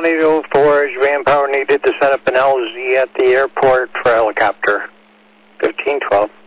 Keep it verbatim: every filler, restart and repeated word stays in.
County to oh four, is manpower needed to set up an L Z at the airport for a helicopter? fifteen twelve.